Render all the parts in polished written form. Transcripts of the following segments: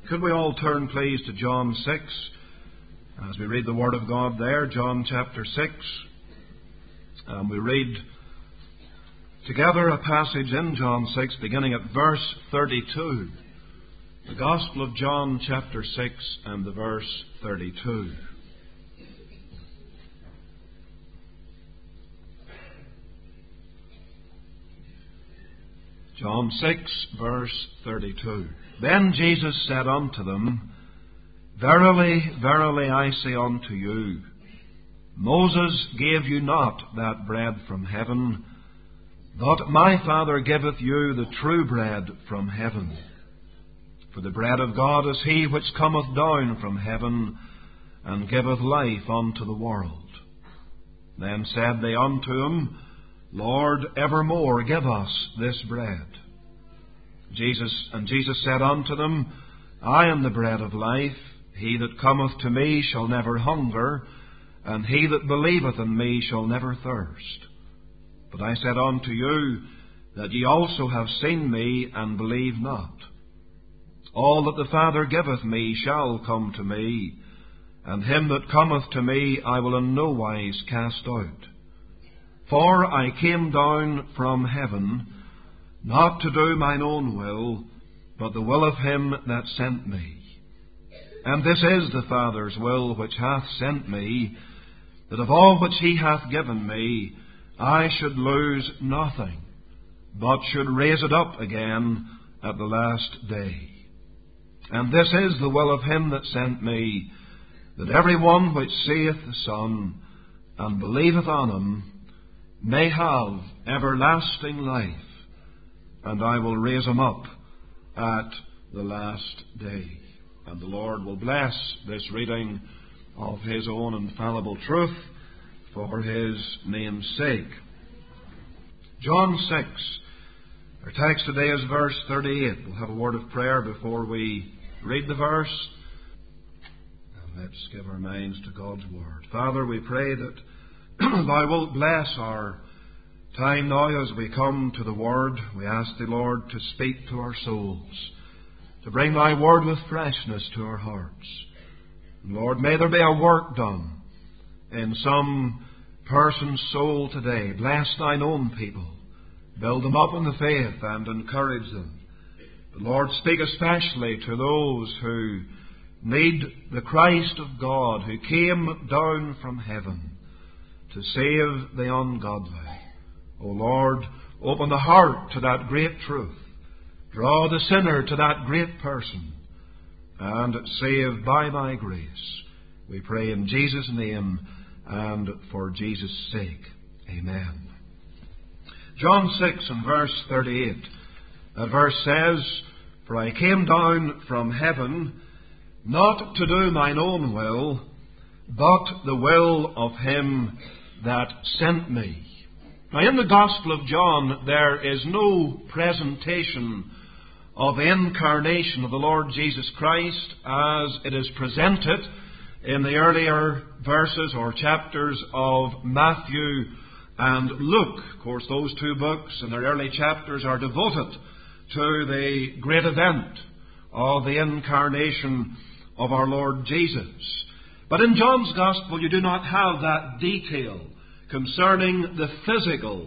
Could we all turn, please, to John 6, as we read the Word of God there, John chapter 6. And we read together a passage in John 6, beginning at verse 32. The Gospel of John chapter 6 and the verse 32. John 6, verse 32. Then Jesus said unto them, Verily, verily, I say unto you, Moses gave you not that bread from heaven, but my Father giveth you the true bread from heaven. For the bread of God is he which cometh down from heaven, and giveth life unto the world. Then said they unto him, Lord, evermore give us this bread. Jesus said unto them, I am the bread of life. He that cometh to me shall never hunger, and he that believeth in me shall never thirst. But I said unto you, that ye also have seen me, and believe not. All that the Father giveth me shall come to me, and him that cometh to me I will in no wise cast out. For I came down from heaven, not to do mine own will, but the will of him that sent me. And this is the Father's will which hath sent me, that of all which he hath given me, I should lose nothing, but should raise it up again at the last day. And this is the will of him that sent me, that every one which seeth the Son, and believeth on him, may have everlasting life, and I will raise him up at the last day. And the Lord will bless this reading of his own infallible truth for his name's sake. John 6. Our text today is verse 38. We'll have a word of prayer before we read the verse. And let's give our minds to God's Word. Father, we pray that Thou wilt bless our time now as we come to the Word. We ask Thee, Lord, to speak to our souls, to bring Thy Word with freshness to our hearts. And Lord, may there be a work done in some person's soul today. Bless Thine own people. Build them up in the faith and encourage them. But Lord, speak especially to those who need the Christ of God, who came down from heaven to save the ungodly. O Lord, open the heart to that great truth. Draw the sinner to that great person, and save by Thy grace. We pray in Jesus' name and for Jesus' sake. Amen. John 6 and verse 38. That verse says, For I came down from heaven, not to do mine own will, but the will of him that sent me. Now in the Gospel of John there is no presentation of the incarnation of the Lord Jesus Christ as it is presented in the earlier verses or chapters of Matthew and Luke. Of course, those two books in their early chapters are devoted to the great event of the incarnation of our Lord Jesus. But in John's Gospel you do not have that detail concerning the physical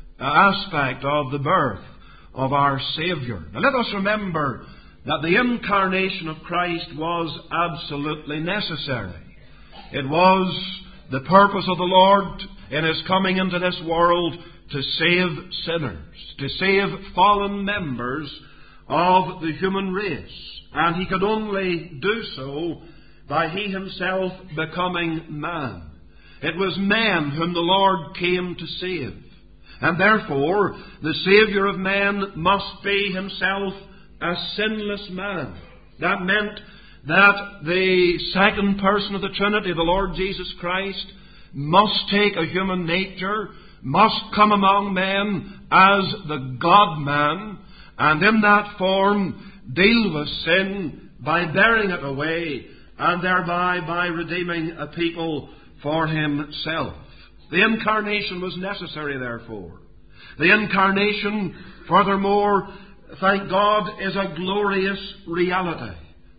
aspect of the birth of our Saviour. Now let us remember that the incarnation of Christ was absolutely necessary. It was the purpose of the Lord in His coming into this world to save sinners, to save fallen members of the human race. And He could only do so by He Himself becoming man. It was man whom the Lord came to save. And therefore, the Saviour of man must be Himself a sinless man. That meant that the second person of the Trinity, the Lord Jesus Christ, must take a human nature, must come among men as the God-man, and in that form deal with sin by bearing it away, and thereby by redeeming a people for Himself. The incarnation was necessary, therefore. The incarnation, furthermore, thank God, is a glorious reality.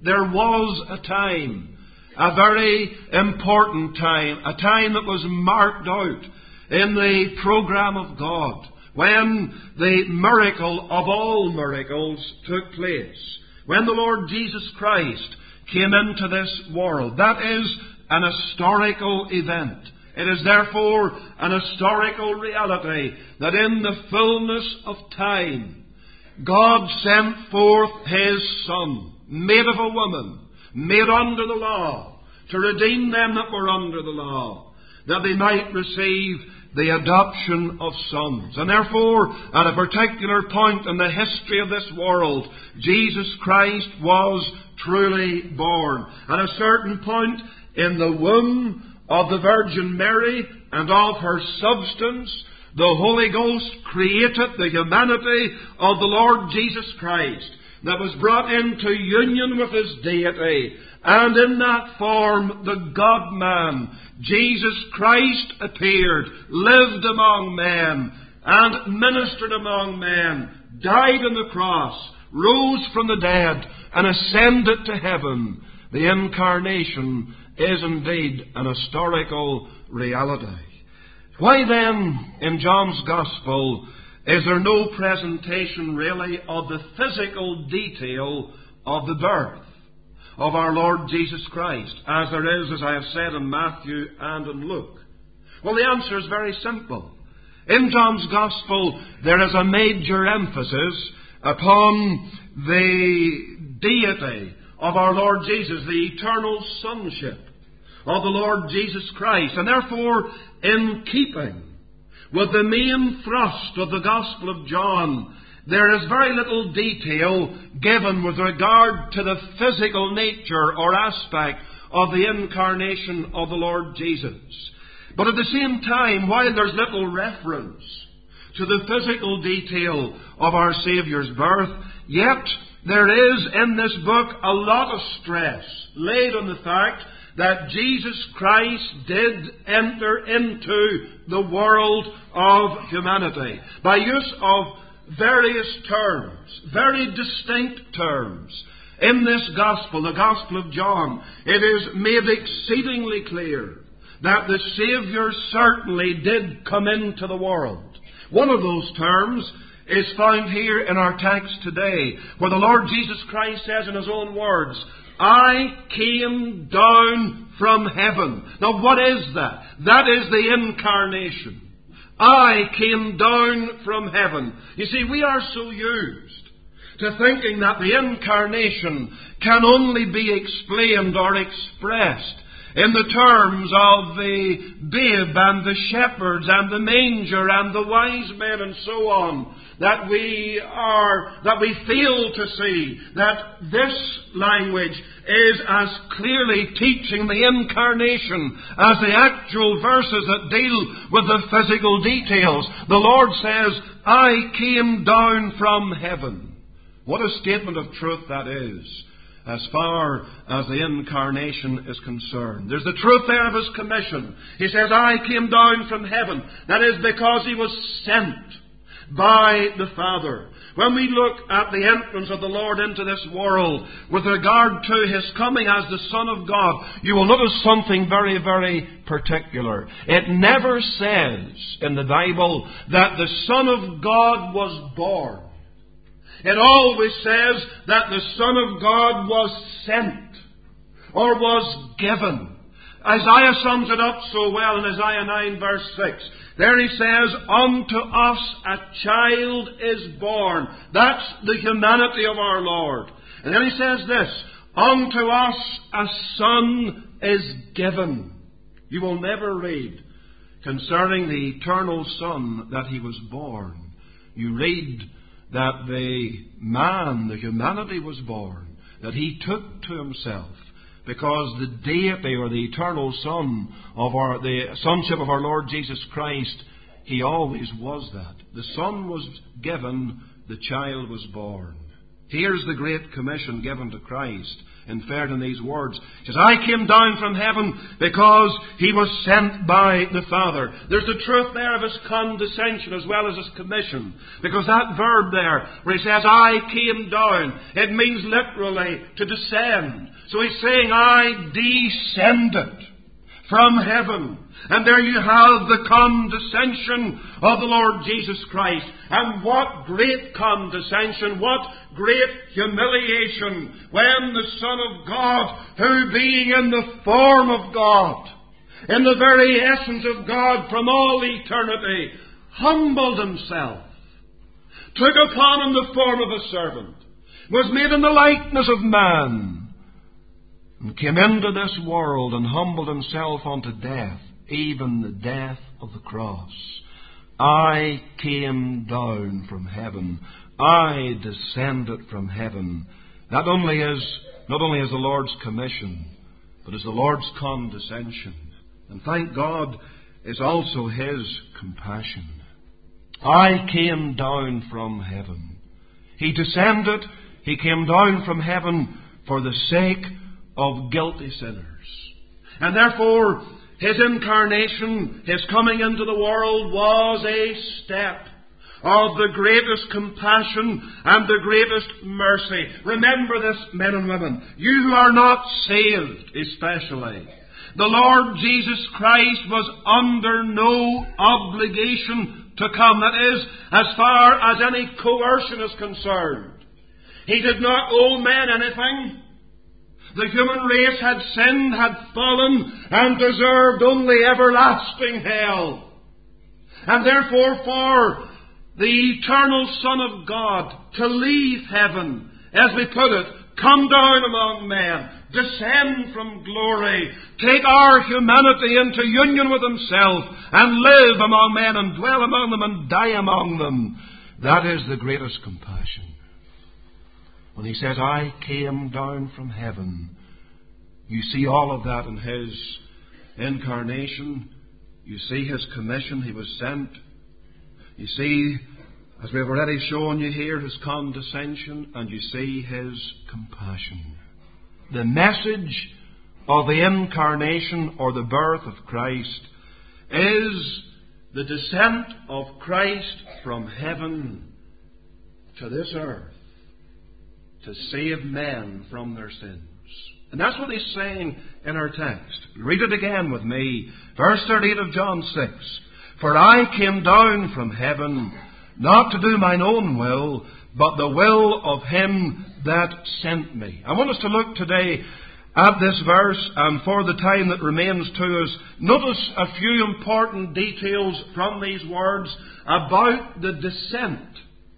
there was a time, a very important time, a time that was marked out in the program of God, when the miracle of all miracles took place, when the Lord Jesus Christ came into this world. That is an historical event. It is therefore an historical reality that in the fullness of time, God sent forth His Son, made of a woman, made under the law, to redeem them that were under the law, that they might receive the adoption of sons. And therefore, at a particular point in the history of this world, Jesus Christ was truly born. At a certain point in the womb of the Virgin Mary and of her substance, the Holy Ghost created the humanity of the Lord Jesus Christ, that was brought into union with His deity. And in that form, the God-man, Jesus Christ, appeared, lived among men, and ministered among men, died on the cross, rose from the dead, and ascended to heaven. The Incarnation is indeed an historical reality. Why then, in John's Gospel, is there no presentation really of the physical detail of the birth of our Lord Jesus Christ, as there is, as I have said, in Matthew and in Luke? Well, the answer is very simple. In John's Gospel, there is a major emphasis upon the deity of our Lord Jesus, the eternal sonship of the Lord Jesus Christ. And therefore, in keeping with the main thrust of the Gospel of John, there is very little detail given with regard to the physical nature or aspect of the incarnation of the Lord Jesus. But at the same time, while there's little reference to the physical detail of our Saviour's birth, yet there is in this book a lot of stress laid on the fact that Jesus Christ did enter into the world of humanity by use of various terms, very distinct terms. In this Gospel, the Gospel of John, it is made exceedingly clear that the Saviour certainly did come into the world. One of those terms is found here in our text today, where the Lord Jesus Christ says in His own words, I came down from heaven. Now what is that? That is the incarnation. I came down from heaven. You see, we are so used to thinking that the incarnation can only be explained or expressed in the terms of the babe and the shepherds and the manger and the wise men and so on, that we fail to see that this language is as clearly teaching the incarnation as the actual verses that deal with the physical details. The Lord says, I came down from heaven. What a statement of truth that is, as far as the incarnation is concerned. There's the truth there of His commission. He says, I came down from heaven. That is because He was sent by the Father. When we look at the entrance of the Lord into this world with regard to His coming as the Son of God, you will notice something very, very particular. It never says in the Bible that the Son of God was born. It always says that the Son of God was sent or was given. Isaiah sums it up so well in Isaiah 9 verse 6. There he says, unto us a child is born. That's the humanity of our Lord. And then he says this, unto us a son is given. You will never read concerning the eternal Son that He was born. You read that the man, the humanity was born, that He took to Himself, because the deity or the eternal Son of the sonship of our Lord Jesus Christ, He always was that. The Son was given, the child was born. Here's the Great Commission given to Christ, inferred in these words. He says, I came down from heaven because He was sent by the Father. There's the truth there of His condescension as well as His commission. Because that verb there, where He says, I came down, it means literally to descend. So He's saying, I descended from heaven. And there you have the condescension of the Lord Jesus Christ. And what great condescension, what great humiliation, when the Son of God, who being in the form of God, in the very essence of God from all eternity, humbled Himself, took upon Him the form of a servant, was made in the likeness of man, and came into this world and humbled Himself unto death, even the death of the cross. I came down from heaven. I descended from heaven. Not only is the Lord's commission, but is the Lord's condescension. And thank God, is also His compassion. I came down from heaven. He descended, He came down from heaven for the sake of guilty sinners. And therefore, His incarnation, His coming into the world, was a step of the greatest compassion and the greatest mercy. Remember this, men and women. You who are not saved, especially. The Lord Jesus Christ was under no obligation to come. That is, as far as any coercion is concerned. He did not owe men anything. The human race had sinned, had fallen, and deserved only everlasting hell. And therefore, for the eternal Son of God to leave heaven, as we put it, come down among men, descend from glory, take our humanity into union with Himself, and live among men, and dwell among them, and die among them, that is the greatest compassion. When He says, I came down from heaven, you see all of that in His incarnation. You see His commission. He was sent. You see, as we have already shown you here, His condescension, and you see His compassion. The message of the incarnation or the birth of Christ is the descent of Christ from heaven to this earth to save men from their sins. And that's what He's saying in our text. Read it again with me. Verse 38 of John 6. For I came down from heaven, not to do mine own will, but the will of Him that sent me. I want us to look today at this verse, and for the time that remains to us, notice a few important details from these words about the descent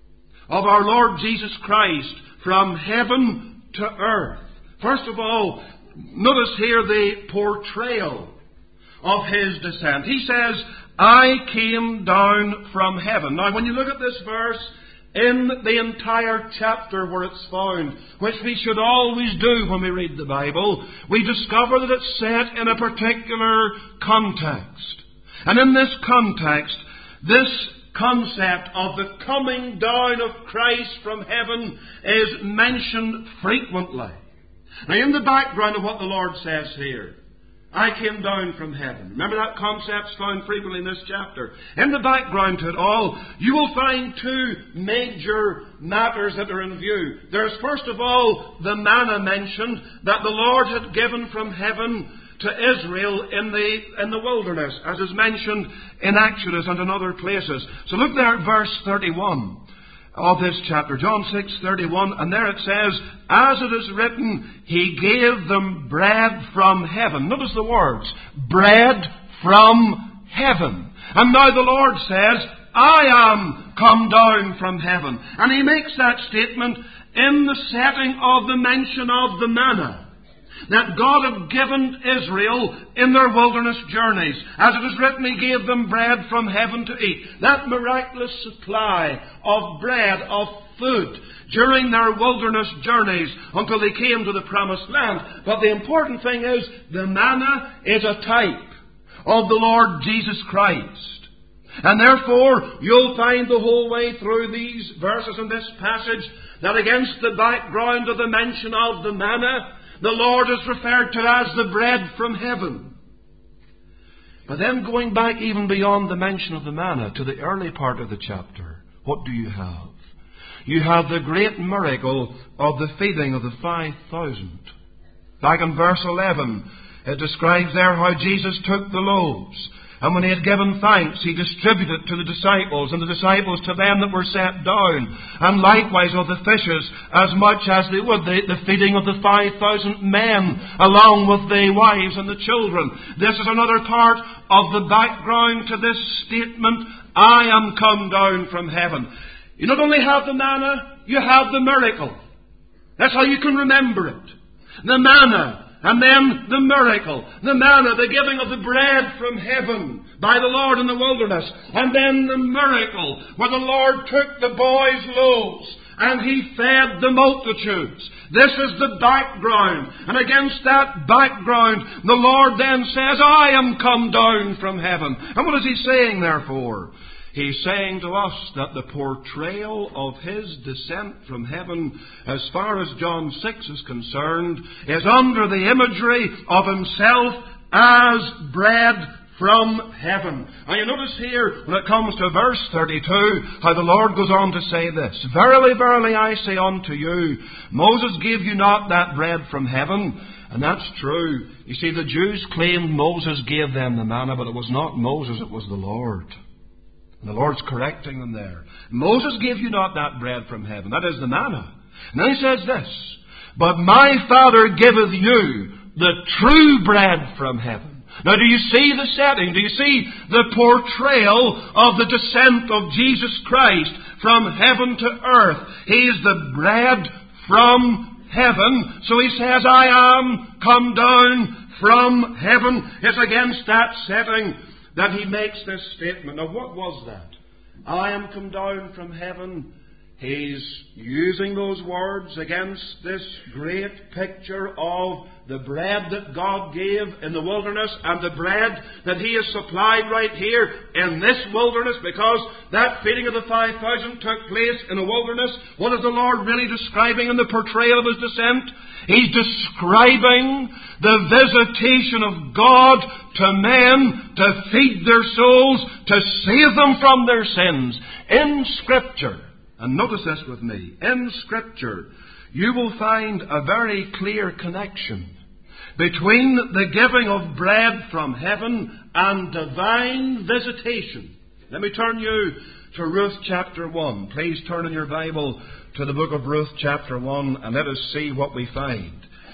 of our Lord Jesus Christ from heaven to earth. First of all, notice here the portrayal of His descent. He says, I came down from heaven. Now, when you look at this verse, in the entire chapter where it's found, which we should always do when we read the Bible, we discover that it's set in a particular context. And in this context, this concept of the coming down of Christ from heaven is mentioned frequently. Now, in the background of what the Lord says here, I came down from heaven. Remember that concept's found frequently in this chapter. In the background to it all, you will find two major matters that are in view. There's first of all the manna mentioned that the Lord had given from heaven to Israel in the wilderness, as is mentioned in Exodus and in other places. So look there at verse 31 of this chapter, John 6:31, and there it says, as it is written, He gave them bread from heaven. Notice the words, bread from heaven. And now the Lord says, I am come down from heaven. And He makes that statement in the setting of the mention of the manna that God had given Israel in their wilderness journeys. As it is written, He gave them bread from heaven to eat. That miraculous supply of bread, of food, during their wilderness journeys until they came to the promised land. But the important thing is, the manna is a type of the Lord Jesus Christ. And therefore, you'll find the whole way through these verses in this passage that against the background of the mention of the manna, the Lord is referred to as the bread from heaven. But then going back even beyond the mention of the manna to the early part of the chapter, what do you have? You have the great miracle of the feeding of the 5,000. Back in verse 11, it describes there how Jesus took the loaves, and when he had given thanks, he distributed to the disciples, and the disciples to them that were set down, and likewise of the fishes, as much as they would, the feeding of the 5,000 men, along with the wives and the children. This is another part of the background to this statement, I am come down from heaven. You not only have the manna, you have the miracle. That's how you can remember it. The manna, and then the miracle. The manna, the giving of the bread from heaven by the Lord in the wilderness. And then the miracle, where the Lord took the boys' loaves and he fed the multitudes. This is the background. And against that background, the Lord then says, I am come down from heaven. And what is he saying, therefore? He's saying to us that the portrayal of his descent from heaven, as far as John 6 is concerned, is under the imagery of himself as bread from heaven. And you notice here, when it comes to verse 32, how the Lord goes on to say this, Verily, verily, I say unto you, Moses gave you not that bread from heaven. And that's true. You see, the Jews claimed Moses gave them the manna, but it was not Moses, it was the Lord. And the Lord's correcting them there. Moses gave you not that bread from heaven. That is the manna. And then he says this, But my Father giveth you the true bread from heaven. Now do you see the setting? Do you see the portrayal of the descent of Jesus Christ from heaven to earth? He is the bread from heaven. So he says, I am come down from heaven. It's against that setting that he makes this statement. Now what was that? I am come down from heaven. He's using those words against this great picture of the bread that God gave in the wilderness and the bread that he has supplied right here in this wilderness, because that feeding of the 5,000 took place in a wilderness. What is the Lord really describing in the portrayal of his descent? He's describing the visitation of God to men to feed their souls, to save them from their sins. In Scripture, and notice this with me, in Scripture you will find a very clear connection between the giving of bread from heaven and divine visitation. Let me turn you to Ruth chapter 1. Please turn in your Bible to the book of Ruth chapter 1 and let us see what we find.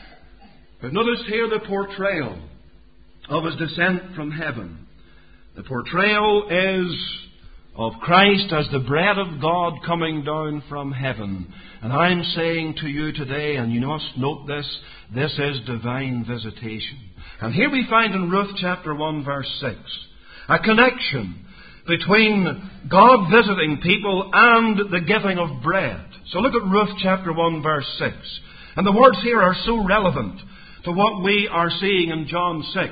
But notice here the portrayal of his descent from heaven. The portrayal is of Christ as the bread of God coming down from heaven. And I'm saying to you today, and you must note this, this is divine visitation. And here we find in Ruth chapter 1 verse 6 a connection between God visiting people and the giving of bread. So look at Ruth chapter 1 verse 6. And the words here are so relevant to what we are seeing in John 6.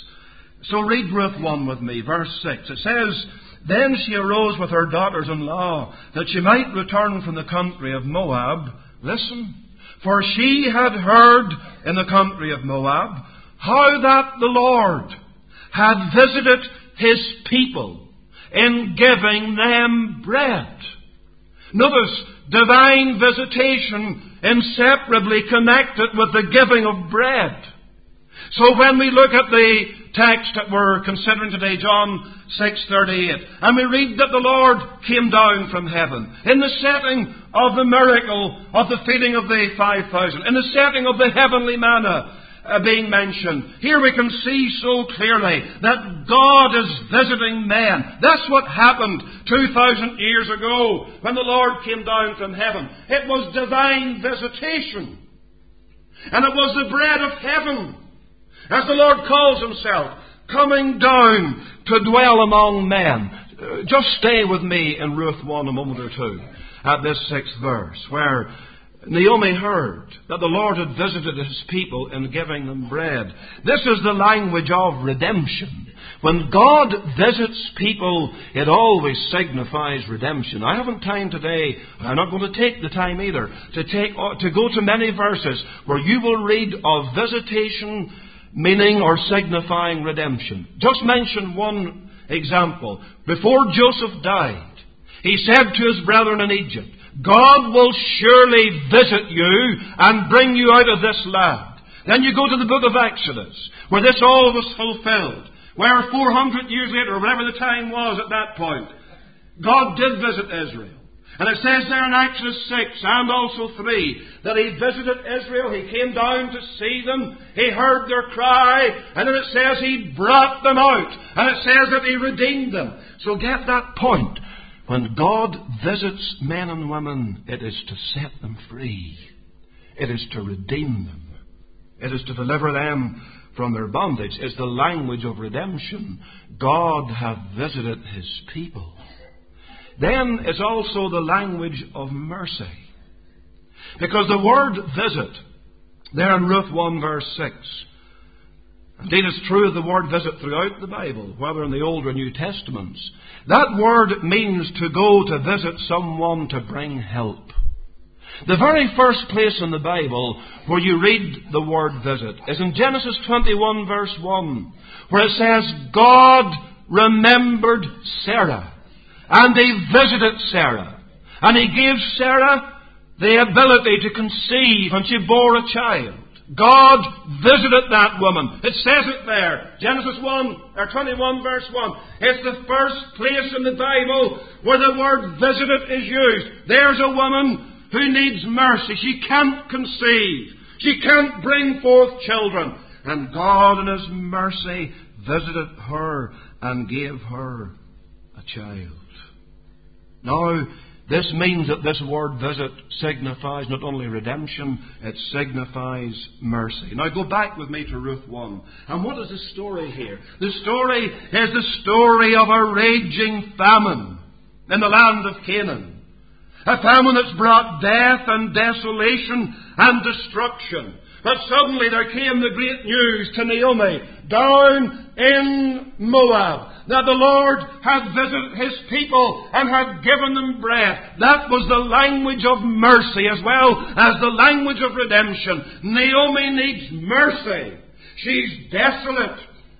So read Ruth 1 with me, verse 6. It says, Then she arose with her daughters-in-law, that she might return from the country of Moab. Listen, for she had heard in the country of Moab how that the Lord had visited his people in giving them bread. Notice, divine visitation inseparably connected with the giving of bread. So when we look at the text that we're considering today, John 6:38, and we read that the Lord came down from heaven in the setting of the miracle of the feeding of the 5,000, in the setting of the heavenly manna being mentioned, here we can see so clearly that God is visiting men. That's what happened 2,000 years ago when the Lord came down from heaven. It was divine visitation. And it was the bread of heaven, as the Lord calls himself, coming down to dwell among men. Just stay with me in Ruth 1 a moment or two at this 6th verse, where Naomi heard that the Lord had visited His people in giving them bread. This is the language of redemption. When God visits people, it always signifies redemption. I haven't time today, I'm not going to take the time either, to go to many verses where you will read of visitation meaning or signifying redemption. Just mention one example. Before Joseph died, he said to his brethren in Egypt, God will surely visit you and bring you out of this land. Then you go to the book of Exodus, where this all was fulfilled, where 400 years later, or whatever the time was at that point, God did visit Israel. And it says there in Exodus 6 and also 3 that He visited Israel. He came down to see them. He heard their cry. And then it says He brought them out. And it says that He redeemed them. So get that point. When God visits men and women, it is to set them free. It is to redeem them. It is to deliver them from their bondage. It's the language of redemption. God hath visited His people. Then it's also the language of mercy. Because the word visit, there in Ruth 1 verse 6, indeed it's true of the word visit throughout the Bible, whether in the Old or New Testaments. That word means to go to visit someone to bring help. The very first place in the Bible where you read the word visit is in Genesis 21 verse 1, where it says, God remembered Sarah, and He visited Sarah, and He gave Sarah the ability to conceive, and she bore a child. God visited that woman. It says it there. Genesis 21 verse 1. It's the first place in the Bible where the word visited is used. There's a woman who needs mercy. She can't conceive. She can't bring forth children. And God in His mercy visited her and gave her a child. Now, this means that this word visit signifies not only redemption, it signifies mercy. Now go back with me to Ruth 1. And what is the story here? The story is the story of a raging famine in the land of Canaan. A famine that's brought death and desolation and destruction. But suddenly there came the great news to Naomi down in Moab that the Lord had visited His people and had given them bread. That was the language of mercy as well as the language of redemption. Naomi needs mercy. She's desolate.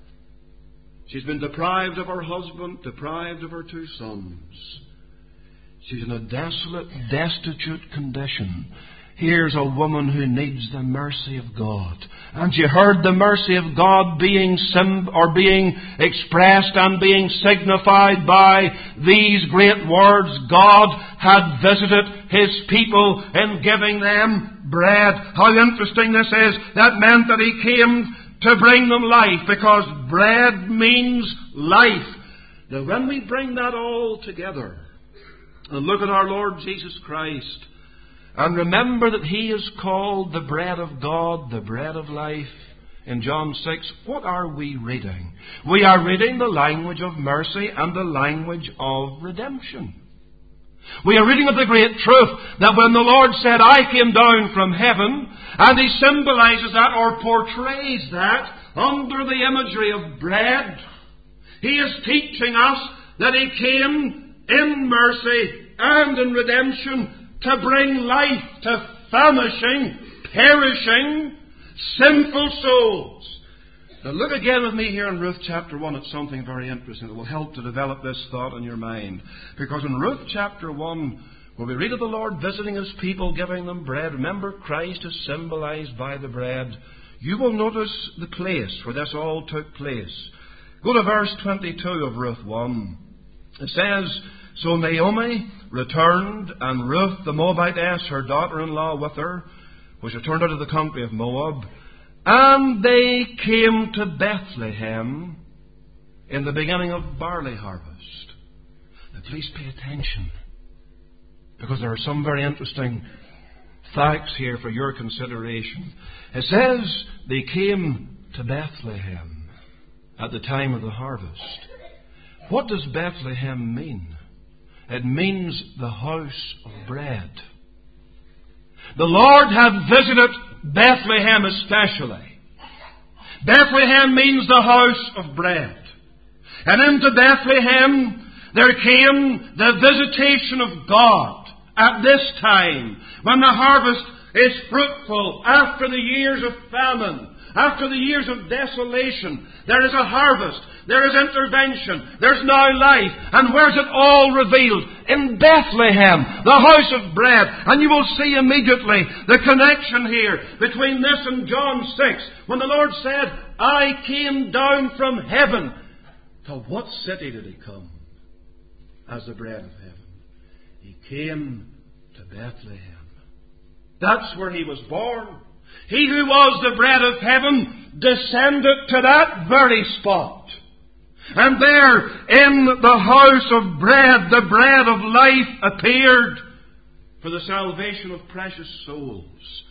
She's been deprived of her husband, deprived of her 2 sons. She's in a desolate, destitute condition. Here's a woman who needs the mercy of God. And you heard the mercy of God being expressed and being signified by these great words. God had visited His people in giving them bread. How interesting this is. That meant that He came to bring them life, because bread means life. Now when we bring that all together and look at our Lord Jesus Christ, and remember that He is called the bread of God, the bread of life, in John 6, what are we reading? We are reading the language of mercy and the language of redemption. We are reading of the great truth that when the Lord said, I came down from heaven, and He symbolizes that or portrays that under the imagery of bread, He is teaching us that He came in mercy and in redemption to bring life to famishing, perishing, sinful souls. Now look again with me here in Ruth chapter 1 at something very interesting that will help to develop this thought in your mind. Because in Ruth chapter 1, when we read of the Lord visiting His people, giving them bread, remember Christ is symbolized by the bread. You will notice the place where this all took place. Go to verse 22 of Ruth 1. It says, So Naomi returned, and Ruth the Moabitess, her daughter-in-law, with her, was returned out of the country of Moab. And they came to Bethlehem in the beginning of barley harvest. Now please pay attention, because there are some very interesting facts here for your consideration. It says they came to Bethlehem at the time of the harvest. What does Bethlehem mean? It means the house of bread. The Lord had visited Bethlehem especially. Bethlehem means the house of bread. And into Bethlehem there came the visitation of God at this time, when the harvest is fruitful after the years of famine, after the years of desolation. There is a harvest, there is intervention, there's now life. And where's it all revealed? In Bethlehem, the house of bread. And you will see immediately the connection here between this and John 6, when the Lord said, I came down from heaven. To what city did He come as the bread of heaven? He came to Bethlehem. That's where He was born. He who was the bread of heaven descended to that very spot. And there, in the house of bread, the bread of life appeared for the salvation of precious souls.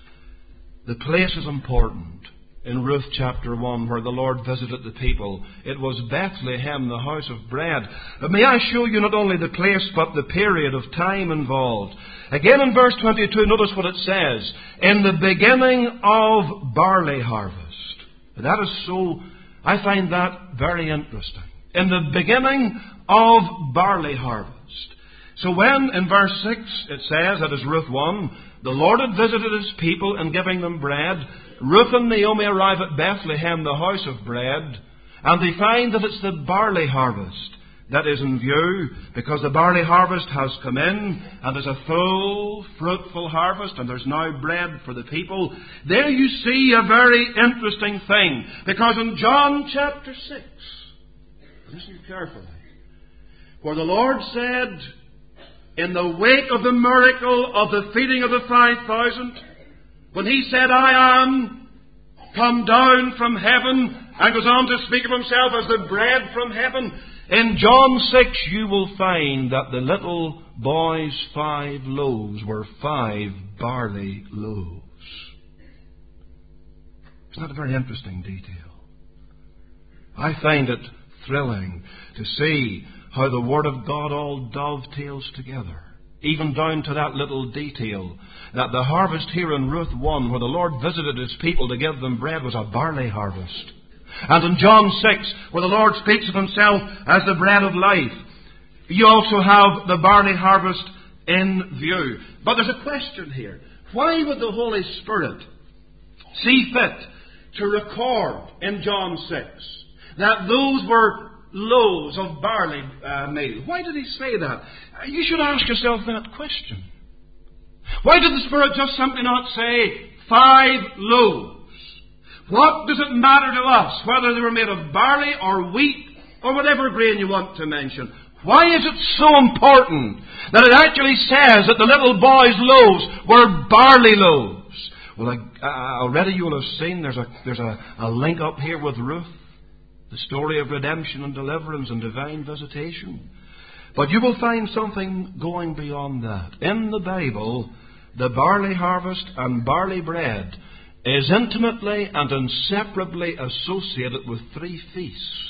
The place is important. In Ruth chapter 1, where the Lord visited the people, it was Bethlehem, the house of bread. But may I show you not only the place, but the period of time involved. Again in verse 22, notice what it says. In the beginning of barley harvest. That is so, I find that very interesting. In the beginning of barley harvest. So when, in verse 6, it says, that is Ruth 1, the Lord had visited His people in giving them bread. Ruth and Naomi arrive at Bethlehem, the house of bread, and they find that it's the barley harvest that is in view, because the barley harvest has come in, and there's a full, fruitful harvest, and there's now bread for the people. There you see a very interesting thing, because in John chapter 6, listen carefully, where the Lord said, in the wake of the miracle of the feeding of the 5,000, when He said, I am come down from heaven, and goes on to speak of Himself as the bread from heaven, in John 6 you will find that the little boy's 5 loaves were 5 barley loaves. Isn't that a very interesting detail? I find it thrilling to see how the Word of God all dovetails together. Even down to that little detail, that the harvest here in Ruth 1, where the Lord visited His people to give them bread, was a barley harvest. And in John 6, where the Lord speaks of Himself as the bread of life, you also have the barley harvest in view. But there's a question here. Why would the Holy Spirit see fit to record in John 6 that those were loaves of barley meal? Why did He say that? You should ask yourself that question. Why did the Spirit just simply not say 5 loaves? What does it matter to us whether they were made of barley or wheat or whatever grain you want to mention? Why is it so important that it actually says that the little boy's loaves were barley loaves? Well, already you will have seen there's a link up here with Ruth. The story of redemption and deliverance and divine visitation. But you will find something going beyond that. In the Bible, the barley harvest and barley bread is intimately and inseparably associated with 3 feasts.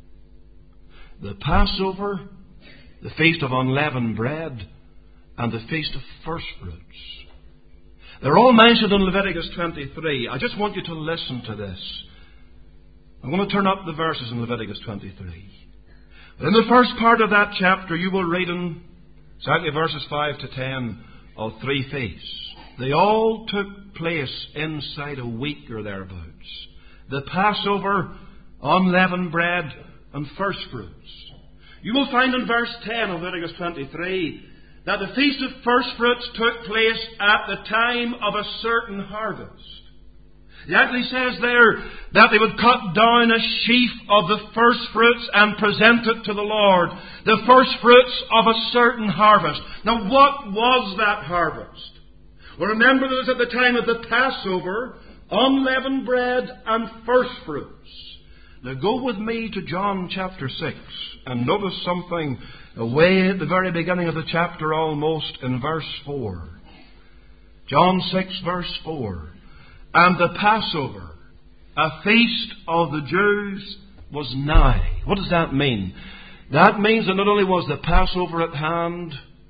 The Passover, the Feast of Unleavened Bread, and the Feast of First Fruits. They're all mentioned in Leviticus 23. I just want you to listen to this. I'm going to turn up the verses in Leviticus 23. But in the first part of that chapter, you will read in exactly verses 5 to 10 of 3 feasts. They all took place inside a week or thereabouts. The Passover, unleavened bread, and first fruits. You will find in verse 10 of Leviticus 23 that the Feast of First Fruits took place at the time of a certain harvest. It actually says there that they would cut down a sheaf of the first fruits and present it to the Lord. The first fruits of a certain harvest. Now what was that harvest? Well, remember that it was at the time of the Passover, unleavened bread and first fruits. Now go with me to John chapter 6 and notice something away at the very beginning of the chapter almost in verse 4. John 6 verse 4. And the Passover, a feast of the Jews, was nigh. What does that mean? That means that not only was the Passover at hand,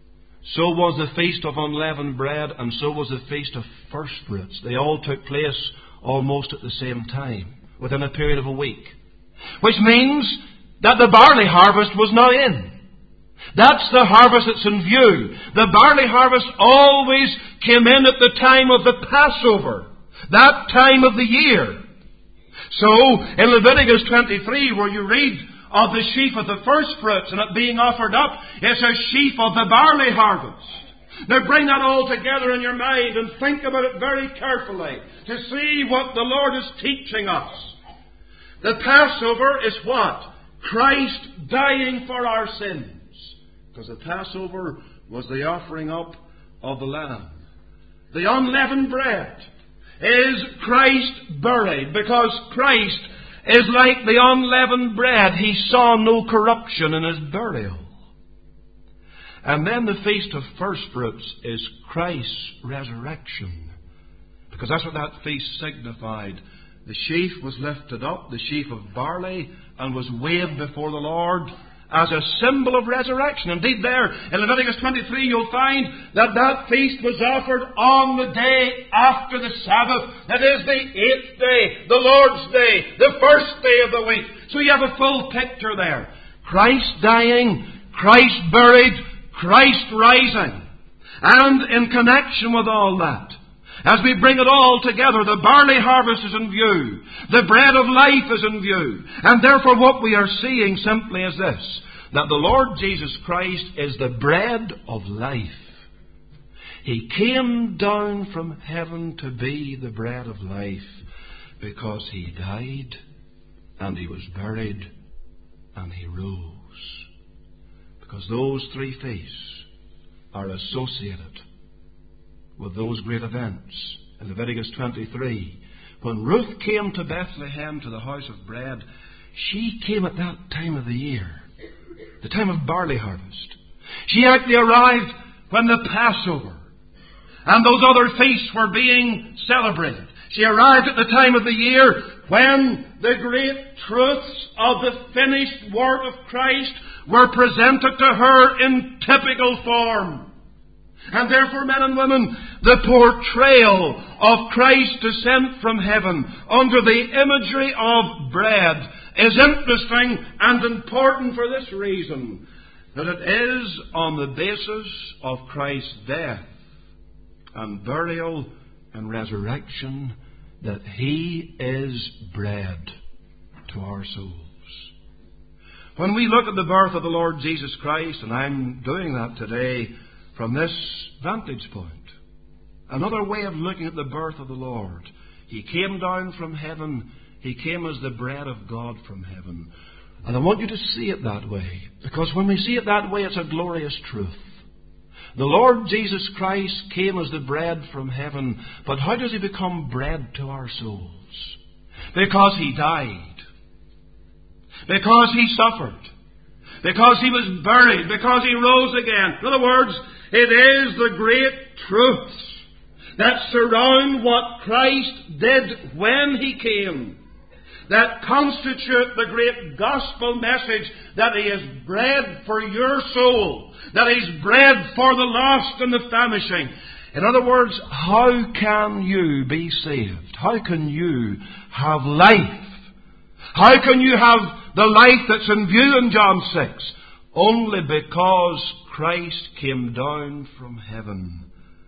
So was the Feast of Unleavened Bread, and so was the Feast of First Fruits. They all took place almost at the same time, within a period of a week. Which means that the barley harvest was now in. That's the harvest that's in view. The barley harvest always came in at the time of the Passover, that time of the year. So, in Leviticus 23, where you read of the sheaf of the first fruits and it being offered up, it's a sheaf of the barley harvest. Now bring that all together in your mind and think about it very carefully to see what the Lord is teaching us. The Passover is what? Christ dying for our sins. Because the Passover was the offering up of the Lamb. The unleavened bread is Christ buried, because Christ is like the unleavened bread. He saw no corruption in His burial. And then the Feast of First Fruits is Christ's resurrection, because that's what that feast signified. The sheaf was lifted up, the sheaf of barley, and was waved before the Lord as a symbol of resurrection. Indeed, there in Leviticus 23 you'll find that that feast was offered on the day after the Sabbath. That is the 8th day, the Lord's day, the first day of the week. So you have a full picture there. Christ dying, Christ buried, Christ rising. And in connection with all that, as we bring it all together, the barley harvest is in view. The bread of life is in view. And therefore what we are seeing simply is this, that the Lord Jesus Christ is the bread of life. He came down from heaven to be the bread of life because He died and He was buried and He rose. Because those three feasts are associated with those great events in Leviticus 23. When Ruth came to Bethlehem, to the house of bread, she came at that time of the year, the time of barley harvest. She actually arrived when the Passover and those other feasts were being celebrated. She arrived at the time of the year when the great truths of the finished work of Christ were presented to her in typical form. And therefore, men and women, the portrayal of Christ's descent from heaven under the imagery of bread is interesting and important for this reason, that it is on the basis of Christ's death and burial and resurrection that He is bread to our souls. When we look at the birth of the Lord Jesus Christ, and I'm doing that today from this vantage point, another way of looking at the birth of the Lord. He came down from heaven. He came as the bread of God from heaven. And I want you to see it that way, because when we see it that way, it's a glorious truth. The Lord Jesus Christ came as the bread from heaven, but how does He become bread to our souls? Because He died. Because He suffered. Because He was buried. Because He rose again. In other words, it is the great truths that surround what Christ did when He came that constitute the great gospel message that He is bread for your soul, that He's bread for the lost and the famishing. In other words, how can you be saved? How can you have life? How can you have the life that's in view in John 6? Only because Christ came down from heaven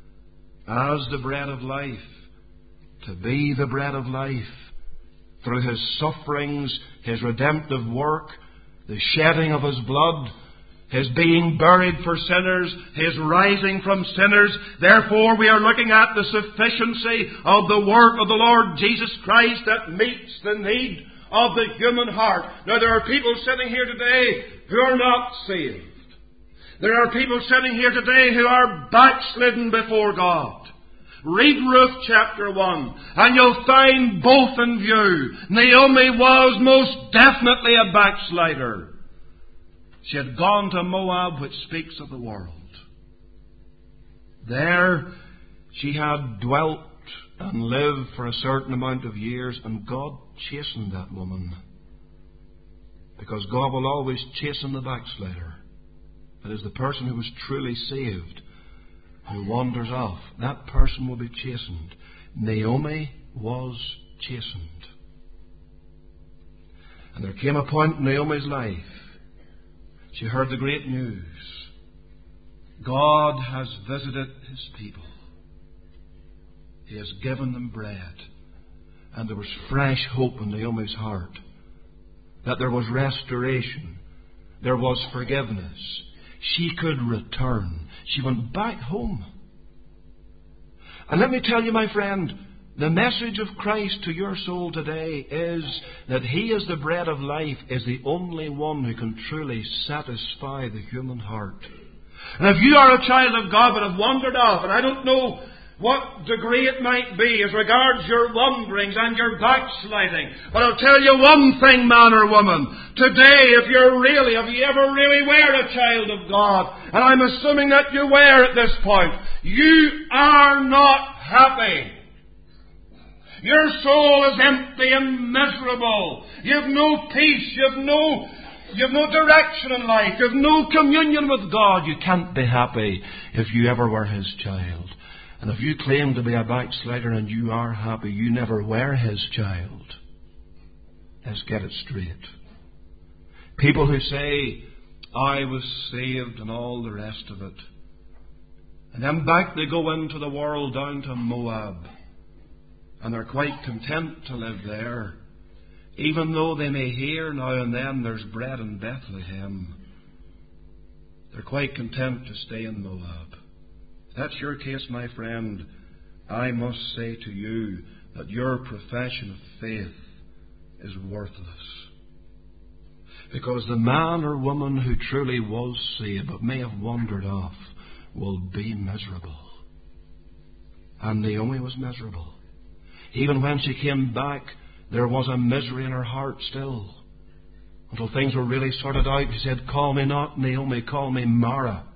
as the bread of life, to be the bread of life, through His sufferings, His redemptive work, the shedding of His blood, His being buried for sinners, His rising from sinners. Therefore, we are looking at the sufficiency of the work of the Lord Jesus Christ that meets the need of the human heart. Now, there are people sitting here today who are not saved. There are people sitting here today who are backslidden before God. Read Ruth chapter 1, and you'll find both in view. Naomi was most definitely a backslider. She had gone to Moab, which speaks of the world. There she had dwelt and lived for a certain amount of years, and God chastened that woman. Because God will always chasten the backslider. It is the person who was truly saved who wanders off. That person will be chastened. Naomi was chastened. And there came a point in Naomi's life. She heard the great news. God has visited His people. He has given them bread. And there was fresh hope in Naomi's heart. That there was restoration. There was forgiveness. She could return. She went back home. And let me tell you, my friend, the message of Christ to your soul today is that He is the bread of life, is the only one who can truly satisfy the human heart. And if you are a child of God but have wandered off, and I don't know what degree it might be as regards your wanderings and your backsliding, but I'll tell you one thing, man or woman. Today, if you ever really were a child of God, and I'm assuming that you were at this point, you are not happy. Your soul is empty and miserable. You have no peace. You have no direction in life. You have no communion with God. You can't be happy if you ever were His child. And if you claim to be a backslider and you are happy, you never were His child. Let's get it straight. People who say, I was saved and all the rest of it. And then back they go into the world down to Moab. And they're quite content to live there. Even though they may hear now and then there's bread in Bethlehem. They're quite content to stay in Moab. If that's your case, my friend, I must say to you that your profession of faith is worthless. Because the man or woman who truly was saved but may have wandered off will be miserable. And Naomi was miserable. Even when she came back, there was a misery in her heart still. Until things were really sorted out, she said, call me not Naomi, call me Mara,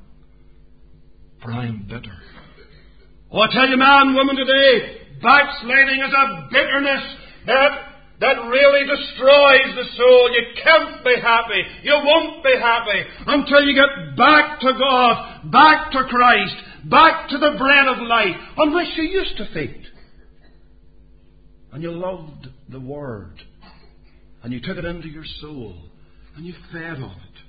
for I am bitter. Oh, I tell you, man, woman, today, backsliding is a bitterness that really destroys the soul. You can't be happy. You won't be happy until you get back to God, back to Christ, back to the bread of life on which you used to feed. And you loved the Word. And you took it into your soul. And you fed on it.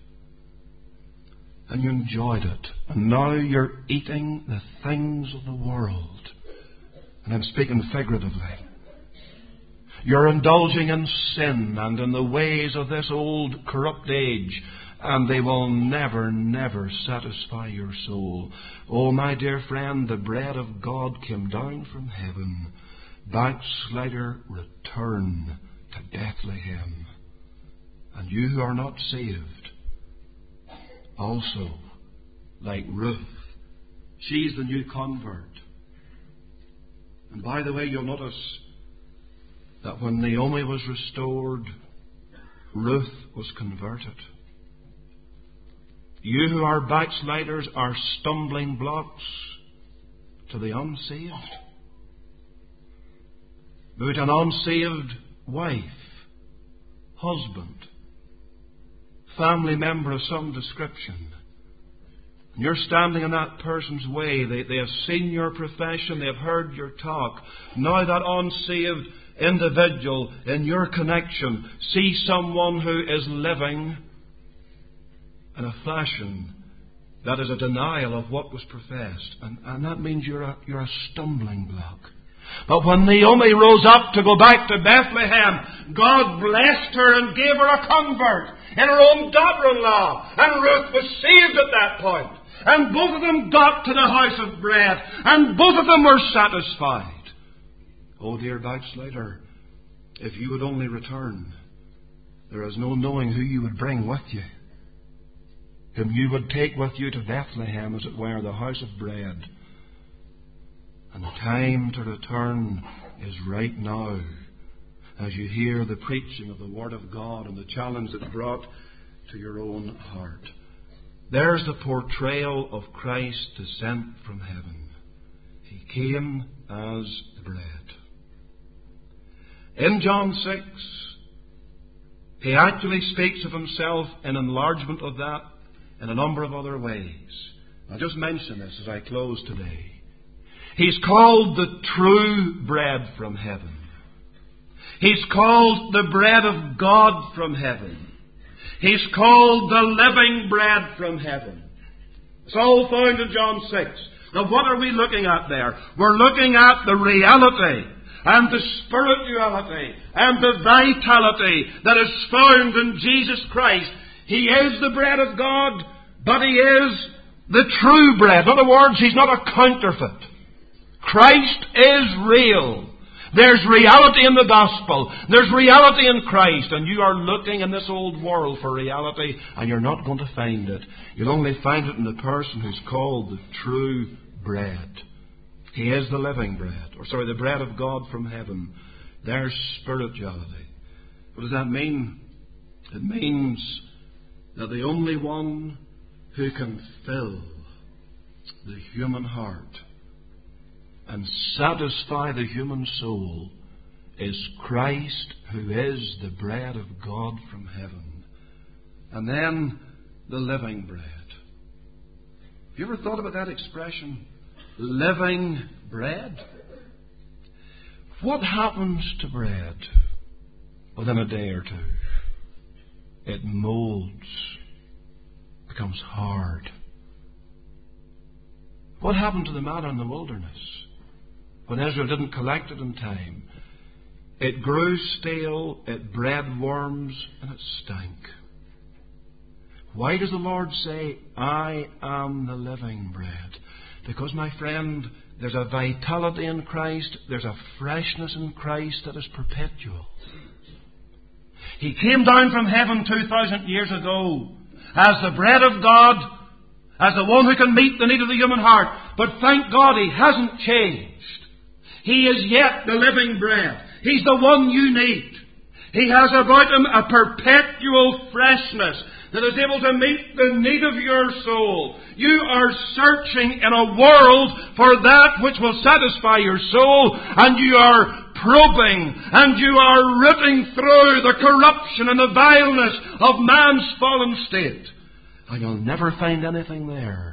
And you enjoyed it. And now you're eating the things of the world. And I'm speaking figuratively. You're indulging in sin and in the ways of this old corrupt age. And they will never, never satisfy your soul. Oh, my dear friend, the bread of God came down from heaven. Backslider, return to Bethlehem. And you who are not saved, also, like Ruth, she's the new convert. And by the way, you'll notice that when Naomi was restored, Ruth was converted. You who are backsliders are stumbling blocks to the unsaved. But an unsaved wife, husband, family member of some description, and you're standing in that person's way. They have seen your profession, they have heard your talk. Now that unsaved individual in your connection sees someone who is living in a fashion that is a denial of what was professed. And that means you're a stumbling block. But when Naomi rose up to go back to Bethlehem, God blessed her and gave her a convert in her own daughter-in-law. And Ruth was saved at that point. And both of them got to the house of bread. And both of them were satisfied. Oh, dear backslider, if you would only return, there is no knowing who you would bring with you. Whom you would take with you to Bethlehem, as it were, the house of bread. And the time to return is right now, as you hear the preaching of the Word of God and the challenge that's brought to your own heart. There's the portrayal of Christ descent from heaven. He came as the bread. In John 6, he actually speaks of himself in enlargement of that in a number of other ways. I'll just mention this as I close today. He's called the true bread from heaven. He's called the bread of God from heaven. He's called the living bread from heaven. It's all found in John 6. Now what are we looking at there? We're looking at the reality and the spirituality and the vitality that is found in Jesus Christ. He is the bread of God, but He is the true bread. In other words, He's not a counterfeit. Christ is real. There's reality in the gospel. There's reality in Christ. And you are looking in this old world for reality, and you're not going to find it. You'll only find it in the person who's called the true bread. He is the living bread. The bread of God from heaven. There's spirituality. What does that mean? It means that the only one who can fill the human heart and satisfy the human soul is Christ, who is the bread of God from heaven. And then the living bread. Have you ever thought about that expression? Living bread? What happens to bread within a day or two? It molds, becomes hard. What happened to the manna in the wilderness? When Israel didn't collect it in time, it grew stale, it bred worms, and it stank. Why does the Lord say, I am the living bread? Because, my friend, there's a vitality in Christ, there's a freshness in Christ that is perpetual. He came down from heaven 2,000 years ago as the bread of God, as the one who can meet the need of the human heart. But thank God He hasn't changed. He is yet the living bread. He's the one you need. He has about Him a perpetual freshness that is able to meet the need of your soul. You are searching in a world for that which will satisfy your soul, and you are probing, and you are rooting through the corruption and the vileness of man's fallen state. And you'll never find anything there.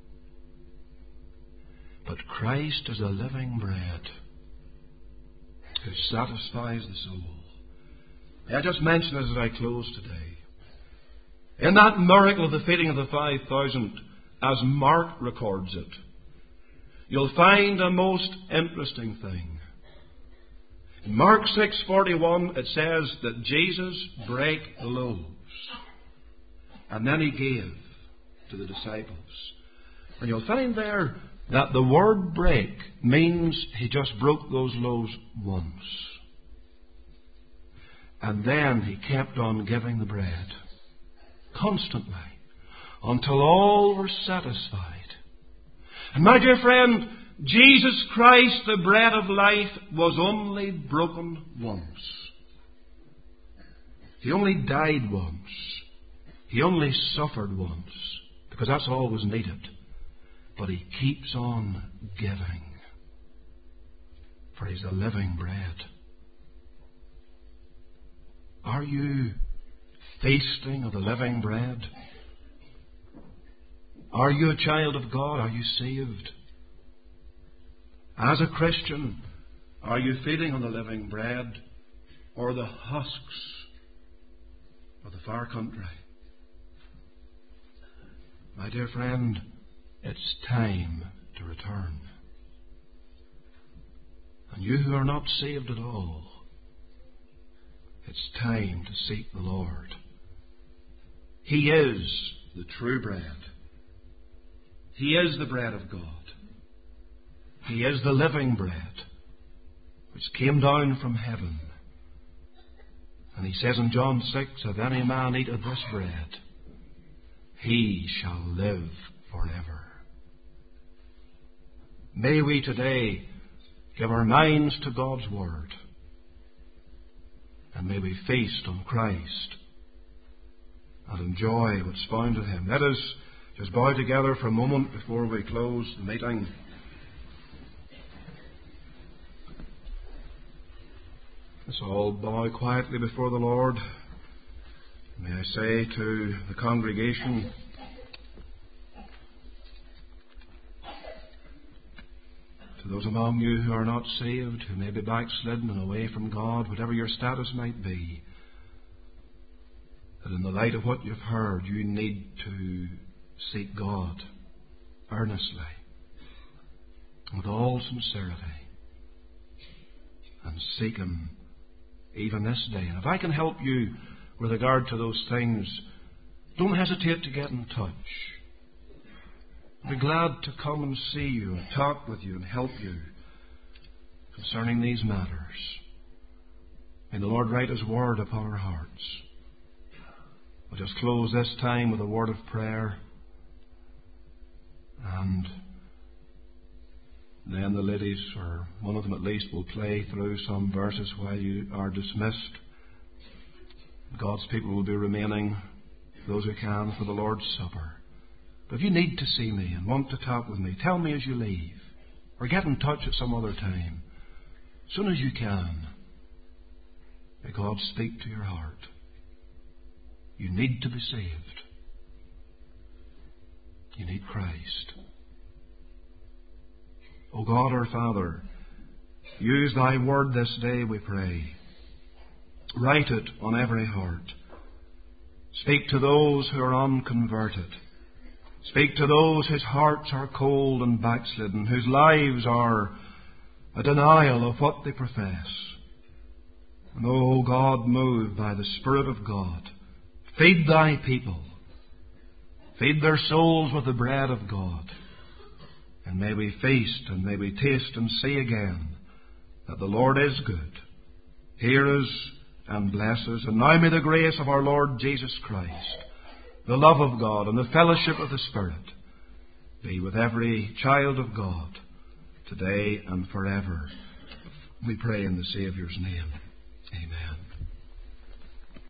But Christ is a living bread who satisfies the soul. May I just mention this as I close today? In that miracle of the feeding of the 5,000, as Mark records it, you'll find a most interesting thing. In Mark 6:41, it says that Jesus brake the loaves, and then He gave to the disciples. And you'll find there that the word break means He just broke those loaves once. And then He kept on giving the bread constantly until all were satisfied. And my dear friend, Jesus Christ, the bread of life, was only broken once. He only died once. He only suffered once, because that's all was needed. But He keeps on giving, for He's the living bread. Are you feasting of the living bread? Are you a child of God? Are you saved? As a Christian, are you feeding on the living bread or the husks of the far country? My dear friend, it's time to return. And you who are not saved at all, it's time to seek the Lord. He is the true bread. He is the bread of God. He is the living bread which came down from heaven. And He says in John 6, if any man eat of this bread, he shall live forever. May we today give our minds to God's Word, and may we feast on Christ and enjoy what's found in Him. Let us just bow together for a moment before we close the meeting. Let's all bow quietly before the Lord. May I say to the congregation, For those among you who are not saved, who may be backslidden and away from God, whatever your status might be, that in the light of what you've heard, you need to seek God earnestly, with all sincerity, and seek Him even this day. And if I can help you with regard to those things, don't hesitate to get in touch. I'll be glad to come and see you and talk with you and help you concerning these matters. May the Lord write His word upon our hearts. We'll just close this time with a word of prayer, and then the ladies, or one of them at least, will play through some verses while you are dismissed. God's people will be remaining, those who can, for the Lord's Supper. But if you need to see me and want to talk with me, tell me as you leave, or get in touch at some other time, as soon as you can. May God speak to your heart. You need to be saved. You need Christ. O God our Father, use Thy word this day, we pray. Write it on every heart. Speak to those who are unconverted. Speak to those whose hearts are cold and backslidden, whose lives are a denial of what they profess. And, O God, move by the Spirit of God. Feed Thy people. Feed their souls with the bread of God. And may we feast and may we taste and see again that the Lord is good. Hear us and bless us. And now may the grace of our Lord Jesus Christ, the love of God, and the fellowship of the Spirit be with every child of God today and forever. We pray in the Saviour's name. Amen.